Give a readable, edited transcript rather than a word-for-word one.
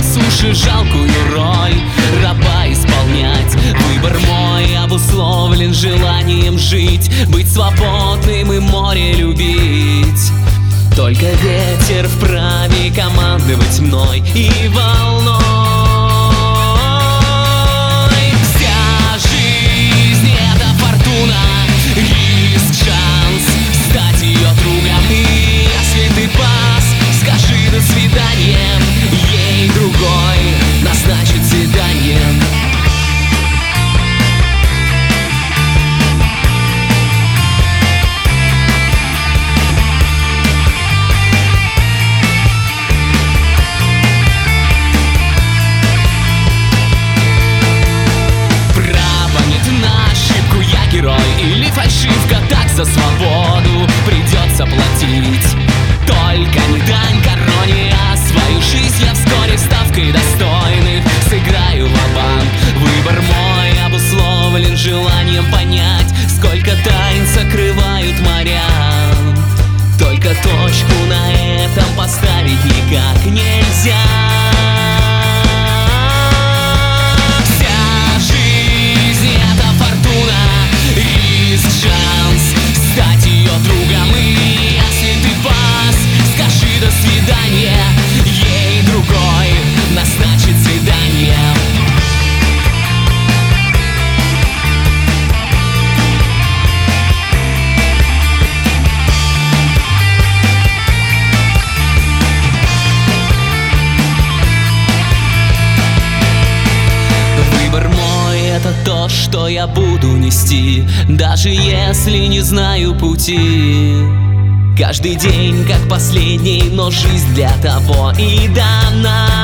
суше жалкую роль раба исполнять. Выбор мой обусловлен желанием жить, быть свободным и море любить. Только ветер вправе командовать мной и волной. Вся жизнь — это фортуна, риск, шанс стать ее другом. И если ты пас, скажи до свидания, ей другой назначит свидание. Или фальшивка, так за свободу придется платить. Только не дань короне, а свою жизнь я вскоре ставкой достойных сыграю ва-банк. Выбор мой обусловлен желанием понять, сколько тайн сокрывают моря. Только точку на этом поставить никак нельзя. Шанс стать ее другом. И если ты пас, скажи до свидания, ей другой назначит свидание. Выбор мой — это то, что я буду нести, даже если не знаю пути. Каждый день как последний, но жизнь для того и дана.